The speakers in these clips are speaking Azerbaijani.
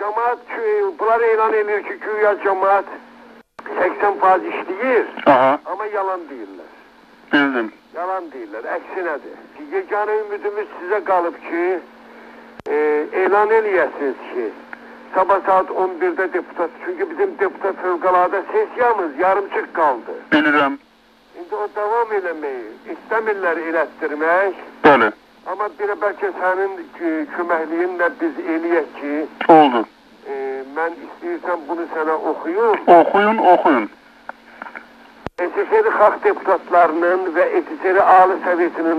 cemaat, bunlar elan edir ki, güya cemaat 80% işləyir, amma yalan deyirlər. Bildim. Yalan deyirlər, əksinədir. Yeganə ümidimiz sizə qalıb ki, elan eləyəsiniz ki, sabah saat 11'də deputat, çünki bizim deputat fövqəladə sesiyamız yarımçıq qaldı. Bilirəm. İndi o davam eləməyi, istəmirlər elətdirmək. Bəli. Amma bir bəlkə sənin köməkliyinlə biz eləyək ki... Oldu. Mən istəyirsən bunu sənə oxuyum. Oxuyun. SSR Xalq deputatlarının və SSR Ali Sovetinin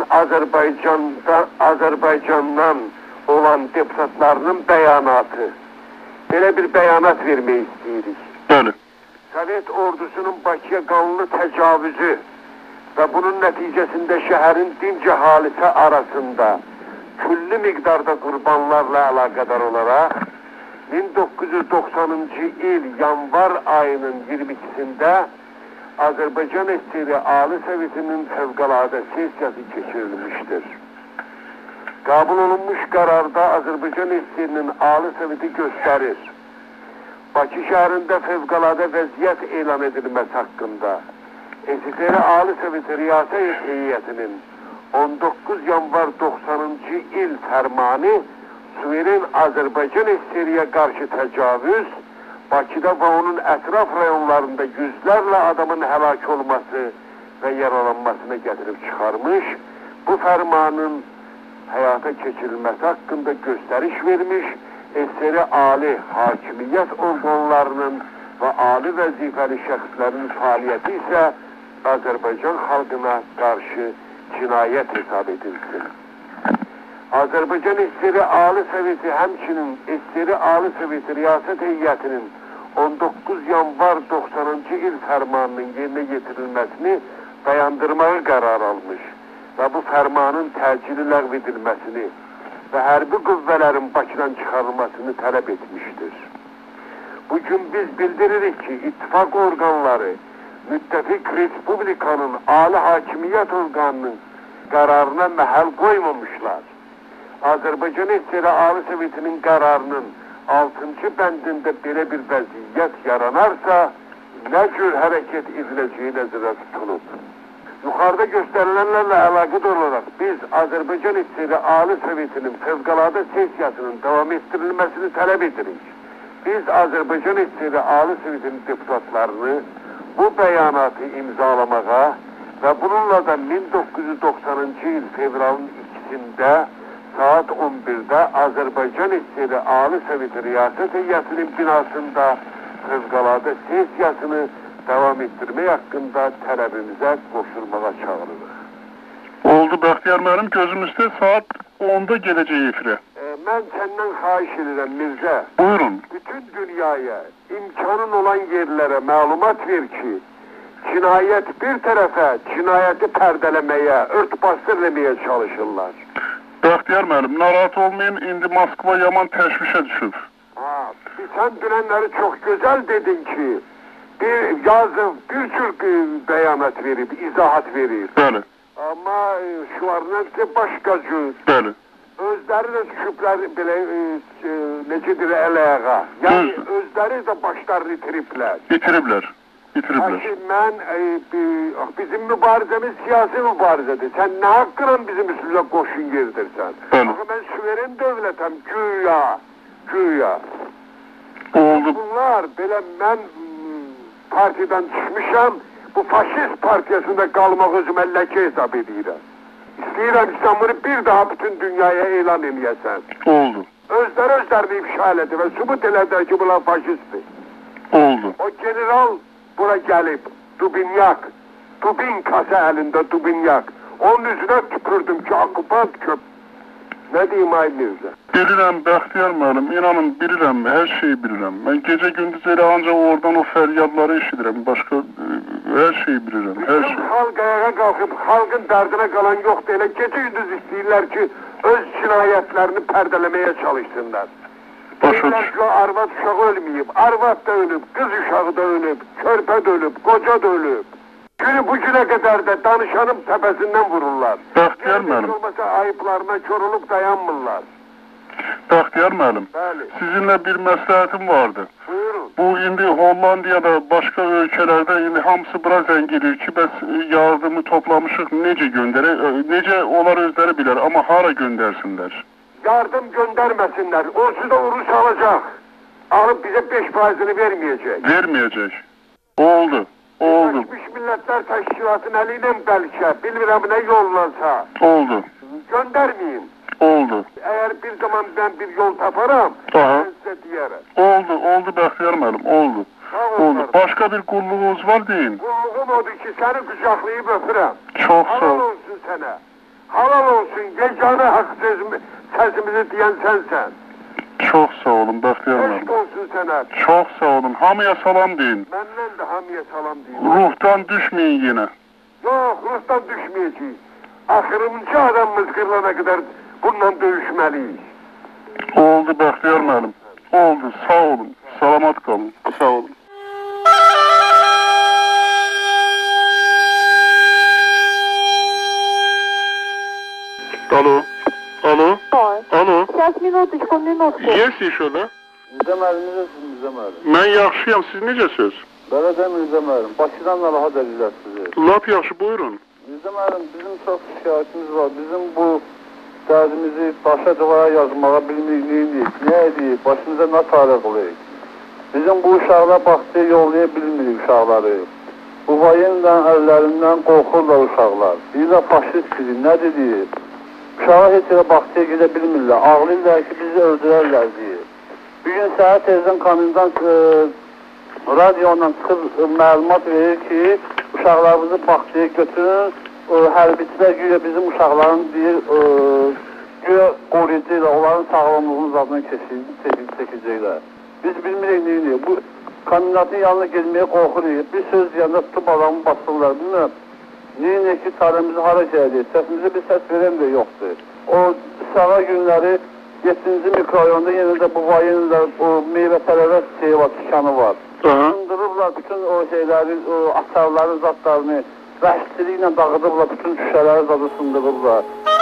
Azərbaycandan olan deputatlarının bəyanatı. Belə bir bəyanat vermək istəyirik. Bəli. Sovet ordusunun Bakıya qanlı təcavüzü və bunun nəticəsində şəhərin dinc əhalisi arasında külli miqdarda qurbanlarla əlaqədar olaraq 1990-cı il yanvar ayının 22-sində Azərbaycan SSR Ali Sovetinin fövqəladə sesiyası keçirilmişdir. Qəbul olunmuş qərarda Azərbaycan SSR-nin Ali Soveti göstərir. Bakı şəhərində fövqəladə vəziyyət elan edilməsi haqqında SSR Ali Soveti Riyasət Heyətinin 19 yanvar 90-cı il fərmanı suveren Azərbaycan SSR-yə qarşı təcavüz, Bakıda və onun ətraf rayonlarında yüzlərlə adamın həlak olması və yaralanmasına gətirib çıxarmış, bu fərmanın həyata keçirilməsi haqqında göstəriş vermiş, SSR Ali hakimiyyət orqanlarının və ali vəzifəli şəxslərin fəaliyyəti isə Azərbaycan xalqına qarşı cinayət hesab edilsin. Azərbaycan SSR Ali Soveti həmçinin SSR Ali Soveti Riyasət Heyətinin 19 yanvar 90-cı il fərmanının yerinə yetirilməsini dayandırmağı qərar almış və bu fərmanın təcili ləğv edilməsini və hərbi qüvvələrin Bakıdan çıxarılmasını tələb etmişdir. Bugün biz bildiririk ki, ittifaq orqanları müttəfiq Respublikanın ali hakimiyyət orqanının qərarına məhəl qoymamışlar. Azərbaycan SSR Ali Sovetinin qərarının 6-cı bəndində belə bir vəziyyət yaranarsa, nə cür hərəkət ediləcəyi nəzərə tutulub. Yuxarıda göstərilənlərlə əlaqədar olaraq biz Azərbaycan SSR Ali Sovetinin fövqəladə sesiyasının davam etdirilməsini tələb edirik. Biz Azərbaycan SSR Ali Sovetinin deputatlarını bu bəyanatı imzalamağa və bununla da 1990-cı il fevralın 2-sində saat 11'də Azərbaycan SSR Ali Soveti Riyasət Heyətinin binasında fövqəladə sesiyasını davam etdirmək haqqında tələbimizə qoşulmağa çağırırıq. Oldu Bəxtiyar müəllim, gözümüzdə saat 10'da gələcək efirə. Mən səndən xahiş edirəm Mirzə. Buyurun. Bütün dünyaya imkanın olan yerlərə məlumat ver ki, cinayət bir tərəfə cinayəti pərdələməyə, ört-bastır eləməyə çalışırlar. Bəxtiyar müəllim, narahat olmayın, indi Moskva yaman təşvişə düşüb. Sən dünənləri çox gözəl dedin ki, bir yazıb, bir cür bəyanat verib, izahat verib. Bəli. Amma şuarınca başqa cür. Bəli. Özləri də düşüblər belə, necədir, əl-ayağa. Yəni, özləri də başlarını itiriblər. İtiriblər. Mən, bizim mübarizəmiz siyasi mübarizədir. Sən nə haqqıyla bizim üstümüzə qoşun yerdirsən? Axı mən suveren dövlətəm, güya. Oldu. Bunlar, belə mən partiyadan çıxmışam, bu faşist partiyasında qalmaq özümə ləkə hesab edirəm. İstəyirəm ki, sən bunu bir daha bütün dünyaya elan eləyəsən. Oldu. Özlərini ifşa elədi və sübut elədilər ki, bunlar faşistdir. Oldu. O general bura gəlib, Dubinkası əlində Dubinyak. Onun üzünə tüpürdüm ki, okupant köp. Nə deyim ay Mirzə? Bilirəm Bəxtiyar müəllim, inanın bilirəm, hər şeyi bilirəm. Mən gecə gündüz elə ancaq oradan o fəryadları eşidirəm, başqa hər şeyi bilirəm. Bütün xalq ayağa qalxıb, xalqın dərdinə qalan yoxdur, elə gecə gündüz istəyirlər ki, öz cinayətlərini pərdələməyə çalışsınlar. Deyirlər ki, arvad uşağı ölməyib, arvad da ölüb, qız uşağı da ölüb, körpə də ölüb, qoca da ölüb. Günü bu günə qədər də danışanın təpəsindən vururlar. Bəxtiyar müəllim. Olmasa ayıplarına kör olub dayanmırlar. Bəxtiyar müəllim, Bəli. sizinlə bir məsləhətim vardı. Buyurun. Bu indi Hollandiyada, başqa ölkələrdə indi hamısı bura zəng edir ki, bəs yardımı toplamışıq, necə göndərək, necə onlar özləri bilər, amma hara göndərsinlər? Yardım göndermesinler. O size uruş alacak. Alıp bize 5%'ını vermeyecek. Verməyəcək. Oldu, oldu, Birleşmiş Milletler Teşkilatı'nın eliyle belki, bilmirəm ne yollansa. oldu, Göndermeyin. oldu. Eğer bir zaman ben bir yol taparım, Aha. ben size diyerim. Oldu Bəxtiyar müəllim, oldu. Sağ olun. Oldu. Başqa bir qulluğunuz var deyin. Kulluğum odur ki seni kucaklayıp öpürəm. Çox sağ Halal ol. olsun sana. Halal olsun. Yegane hak sesimizi diyen sensen. Çox sağ olun Bəxtiyar Eşk müəllim. olsun sana. Çox sağ olun. Hamıya salam deyin. Benden de hamiye salam diyeyim. Ruhdan düşməyin yenə. Yok, ruhtan düşmeyeceğiz. Ahırımcı adamımız kırılana kadar bununla dövüşmeliyiz. Oldu Bəxtiyar müəllim. Oldu. Sağ olun. Salamat qalın. Sağ olun. Alo. Alo. Oi. Alo. 5 minutочку, minutku. Yes işoda. Mirzə müəllim, necəsiniz Mirzə müəllim? Mən yaxşıyam. Siz necəsiz? Bələdiyyə Mirzə müəllim, Bakıdan narahat edirlər sizi. Lap yaxşı, buyurun. Mirzə müəllim, bizim çox şikayətimiz var. Bizim bu dərdimizi başa divara yazmağa bilmirliyik. Nə ediyik? Başımıza nə tarih qılıyıq? Bizim bu uşaqlar baxdığı yollaya bilmirik uşaqları. Bu vayenlə əllərindən qorxurlar uşaqlar. Deyirlər faşistdir, nə deyir? Uşağa heç yerə baxdığı gedə bilmirlər. Ağlayırlar ki, bizi öldürərlər deyir. Bir gün səhər tezdən komendant radyoyla çıxıb məlumat verir ki, uşaqlarımızı baxdığı götürün, hərbiçilər güya bizim uşaqların deyir, güya qoruyucuyla, onların sağlamlığının zadına çəkəcəklər. Biz bilmirik neyini, bu komendantın yanına gelməyə qorxuruq. Bir söz deyəndə tutub adamı basırlar, bilmirəm. Neyini ki, çarəmizi hara gəldik, səsimizi bir səs verən də yoxdur. O sağa günləri 7-ci mikrorayonda yenə də bu vayenlə o meyvə tərəvəz şeyi var, dükanı var. Sındırırlar bütün o şeyləri, o açarları, zatlarını, vəhşiliklə dağıdırlar, bütün şüşələri zadı sındırırlar.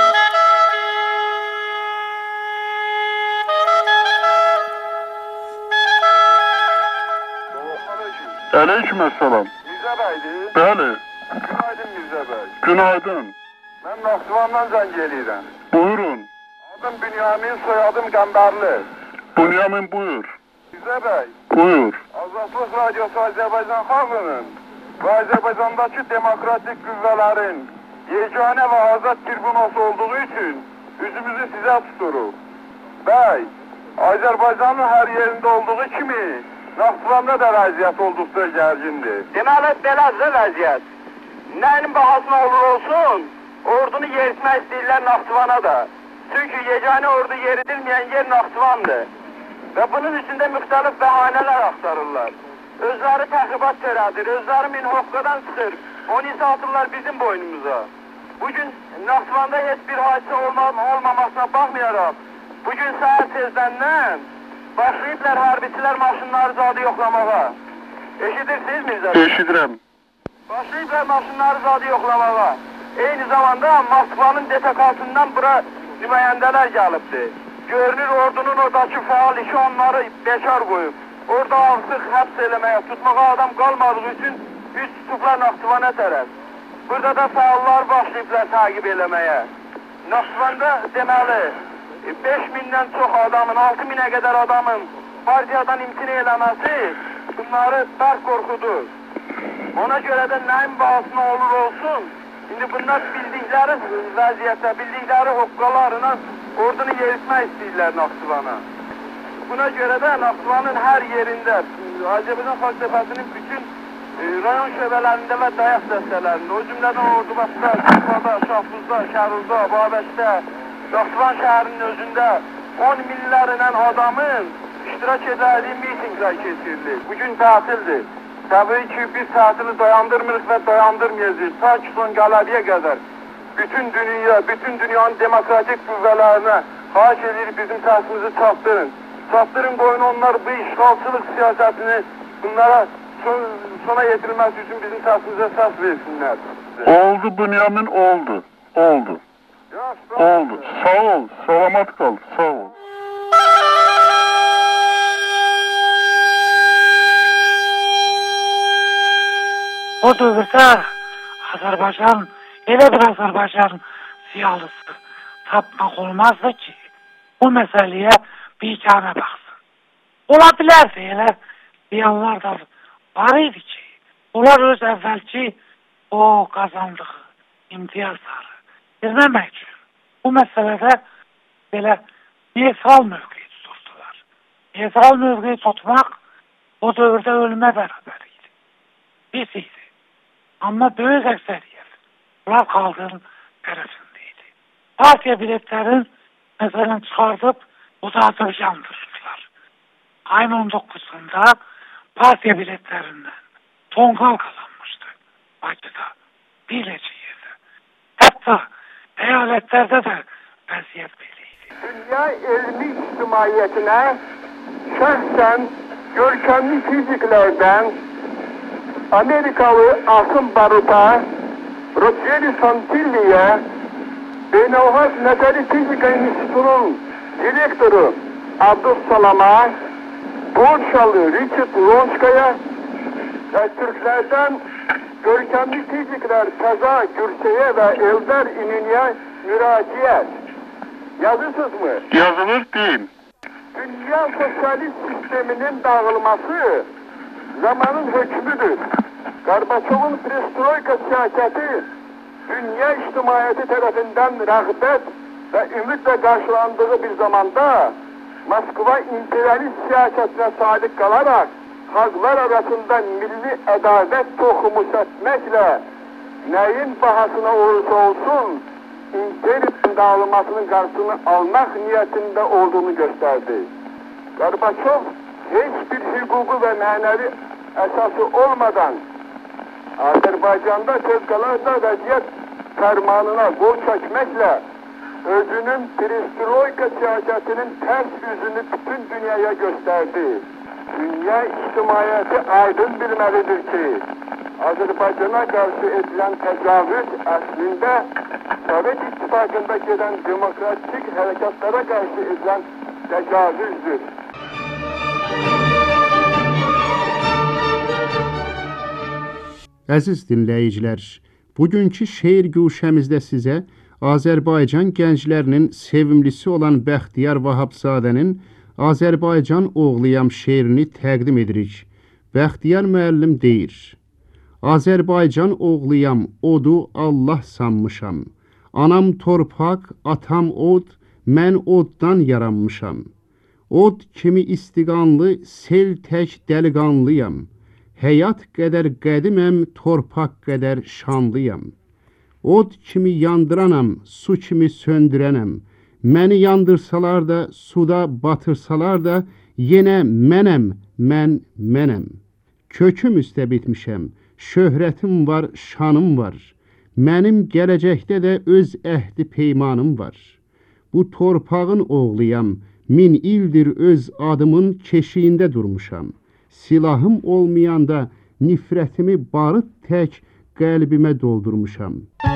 Aleykümselam. Mirzə bəydir. Bəli. Günaydın Mirzə bəy. Günaydın. Mən Naxçıvandan zəng eləyirəm. Buyurun. Adım Bünyamin, soyadım Qəmbərli. Bünyamin buyur. Mirzə bəy, Buyur. Azadlıq Radyosu Azərbaycan xalqının və Azərbaycandakı demokratik qüvvələrin yeganə və azad tribunası olduğu üçün üzümüzü sizə tuturuq. Bəy, Azərbaycanın hər yerində olduğu kimi Naxçıvanda da vəziyyət olduqca gərgindir. Deməli, belədir vəziyyət. Nəyin bahasına olur olsun, ordunu yeritmək istəyirlər Naxçıvana da. Çünki yeganə ordu yeridilməyən yer Naxçıvandır. Və bunun içində müxtəlif bəhanələr axtarırlar. Özləri təxribat törədir, özləri minhoqqadan çıxır. Onu isə atırlar bizim boynumuza. Bugün Naxçıvanda heç bir hadisə olmamasına baxmayaraq, bugün səhər tezdəndən başlayıblar hərbiçilər maşınları zadı yoxlamağa. Eşidirsiniz Mirzə? Eşidirəm. Başlayıblar maşınları zadı yoxlamağa. Eyni zamanda Moskvanın DTK-sından bura nümayəndələr gəlibdir. Görünür ordunun oradakı faal işi onları bekar qoyub. Orada artıq həbs eləməyə, tutmağa adam qalmadığı üçün üç tutublar Naxçıvana tərəf. Burada da faallar başlayıblar təqib eləməyə. Naxçıvanda deməli 5000-dən çox adamın, 6000-ə qədər adamın partiyadan imtina eləməsi bunları bərk qorxudur. Ona görə də nəyin bahasına olur olsun, indi bunlar bildikləri vəziyyətdə, bildikləri hoqqalarına ordunu yeritmək istəyirlər Naxçıvana. Buna görə də Naxçıvanın hər yerində, Azərbaycan Xalq Cəbhəsinin bütün rayon şöbələrində və dayaq dəstələrində, o cümlədən Ordubadda, Şifada, Şahbuzda, Şərurda, Babəkdə, Naxçıvan şəhərinin özündə 10 minlərlə adamın iştirak edildiyi mitinglər keçirilir. Bugün tətildir. Təbii ki, biz tətili dayandırmırıq və dayandırmayacağız. Ta ki, son qələbiyə qədər bütün dünyanın demokratik qüvvələrinə xahiş edirik bizim səsimizi çatdırın. Çatdırın, qoyun onlar bu işğalçılıq siyasətini bunlara sona yetirilməsi üçün bizim səsimizə səs versinlər. Oldu Bünyamin, oldu. Oldu. Oldu. Sağ ol, salamat kal, sağ ol. o dövrdə Azərbaycan, elə bir Azərbaycan ziyalısı tapmaq olmazdı ki, bu məsələyə biganə baxsın. Ola bilərdi, elə ziyanlar da var idi ki, onlar öz əvvəlki o qazandığı imtiyazları verməmək üçün bu məsələdə belə neytral mövqeyi tuturdular. Neytral mövqeyi tutmaq o dövrdə ölümə bərabər idi. Pis idi. Amma böyük əksəriyyət bunlar xalqın tərəfində idi. Partiya biletlərin məsələn çıxardıb udadıb yandırırdılar. Ayın 19'unda partiya biletlərindən tonqal kazanmıştı Bakıda, bir neçə yerdə. Hətta əyalətlərdə də vəziyyət beləydi. Dünya elmi ictimaiyyətinə şəxsən görkəmli fiziklərdən Amerikalı Asım Baruta, Rogeri Santilli'ye, Beynəlxalq Nəzəri Fizika İnstitutunun direktoru Abdüssalam'a, Polşalı Richard Lonskaya ve Türklerden görkemli fizikler Kaza Gürsey'e ve Eldar İnönü'ye müraciət. Yazırsınız mı? Yazılır değil. Dünya sosyalist sisteminin dağılması zamanın hükmüdür. Gorbaçov'un perestroika siyaseti dünya ictimaiyyəti tərəfindən rəğbət və ümidlə qarşılandığı bir zamanda Moskva imperialist siyasətinə sadiq qalaraq xalqlar arasında milli ədavət toxumu səpməklə nəyin bahasına olursa olsun imperiyanın dağılmasının qarşısını almaq niyyətində olduğunu göstərdi. Gorbaçov heç bir hüququ və mənəvi əsası olmadan Azərbaycanda fövqəladə vəziyyət fərmanına qol çəkməklə özünün perestroika siyasətinin tərs üzünü bütün dünyaya göstərdi. Dünya ictimaiyyəti aydın bilməlidir ki, Azərbaycana qarşı edilən təcavüz əslində Sovet İttifaqında gedən demokratik hərəkatlara qarşı edilən təcavüzdür. Əziz dinləyicilər, bugünkü şeir güşəmizdə sizə Azərbaycan gənclərinin sevimlisi olan Bəxtiyar Vahabzadənin Azərbaycan oğluyam şeirini təqdim edirik. Bəxtiyar müəllim deyir: Azərbaycan oğluyam, odu Allah sanmışam. Anam torpaq, atam od, mən oddan yaranmışam. Od kimi istiqanlı, sel tək dəliqanlıyam. Həyat qədər qədiməm, torpaq qədər şanlıyam. Od kimi yandıranam, su kimi söndürənəm. Məni yandırsalar da, suda batırsalar da, yenə mənəm, mənəm. Köküm üstə bitmişəm, şöhrətim var, şanım var. Mənim gələcəkdə də öz əhdi peymanım var. Bu torpağın oğluyam, 1000 ildir öz adımın keşiyində durmuşam. Silahım olmayanda nifrətimi barıt tək qəlbimə doldurmuşam.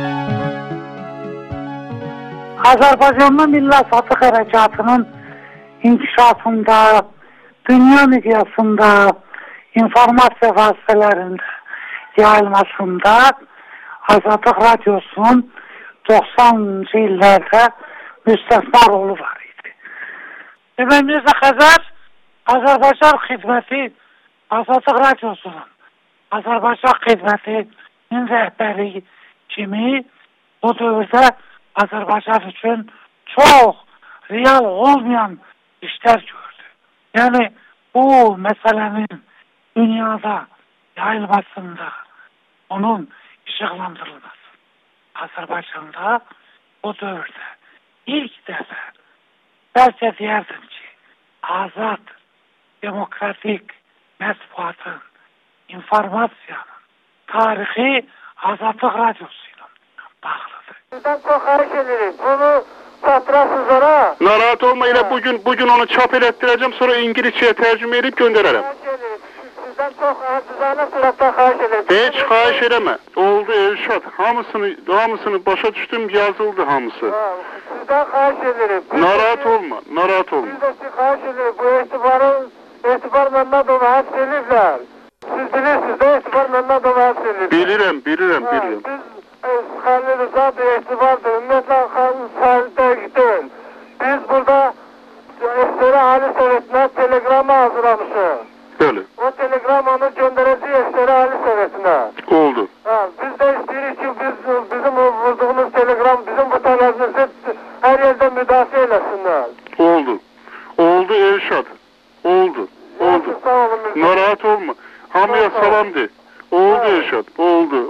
Azərbaycanlı millət azadlıq hərəkatının inkişafında, dünya miqyasında, informasiya vasitələrində yayılmasında Azadlıq Radiosunun 90-cı illərdə müstəsna rolu var idi. Demək, Mirzə Xəzər Azərbaycan xidməti Azadlıq Radiosunun Azərbaycan xidmətinin rəhbəri kimi o dövrdə Azərbaycan üçün çox real olmayan işlər gördü. Yəni bu məsələnin dünyada yayılmasında onun işıqlandırılması. Azərbaycanda o dövrdə ilk dəfə bəlkə deyərdim ki, azad, demokratik mətbuatın, informasiyanın tarixi Azadlıq Radiosu ilə bağlıdır. Sizdən çox xahiş edirik. Bunu çatırasınız ona. Narahat olma, elə bugün onu çap elətdirəcəm, sonra İngilizcəyə tərcümə edib göndərərəm. Xahiş edirik. Sizdən çox acizanə surətdə xahiş edirik. Heç xahiş eləmə. Oldu Elşad. Hamısını başa düşdüm, yazıldı hamısı. Sizdən xahiş edirik. Narahat olma. Biz də sizi xahiş edirik. Bu etibar Məmmədov'u həbs ediblər. siz bilirsiniz de İtibar Mehmetov Ersin'dir. Bilirəm. Biz Xəlil Rıza bir İtibardır. Ümumiyyətlə Xəlil deyil. Biz burada SSR Ali Sovetine telegramı hazırlamışıq. Bəli. O telegramını göndereceğiz SSR Ali Sovetine. Oldu. Biz de istiyoruz ki bizim vurduğumuz telegram bizim bu talebimizi her yerde müdafiə eləsinler. Oldu Elşad. Oldu. Sağ olun. Narahat olma. Hamıya salam de. Oldu Elşad. Oldu.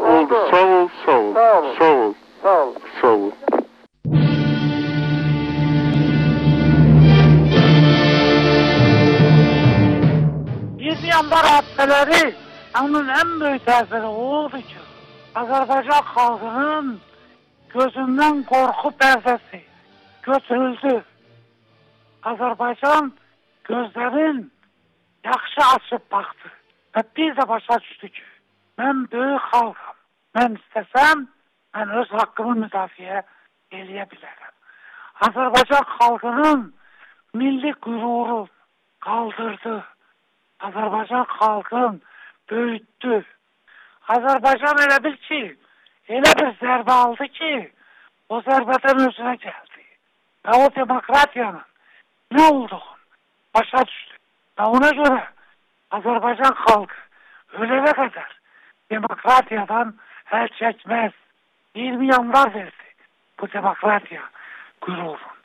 Sağ ol. Yanda hadisələri onun en büyük təsiri oldu ki, Azərbaycan xalqının gözündən qorxu pərdəsi götürüldü. Azərbaycan gözlərin yaxşı açıb baxdı və biz də başa düşdük ki, mən böyük xalqam. Mən istəsəm, mən öz haqqımı müdafiə eləyə bilərəm. Azərbaycan xalqının milli qüruru qaldırdı. Azərbaycan xalqın böyütdü. Azərbaycan elə bil ki, elə bir zərbə aldı ki, o zərbədən özünə gəldi. Və o demokratiyanın nə olduğunu başa düşdü. Və ona görə Azərbaycan xalqı ölənə qədər demokratiyadan əl çəkməz. 20 yanvar verdi bu demokratiya qürurunu.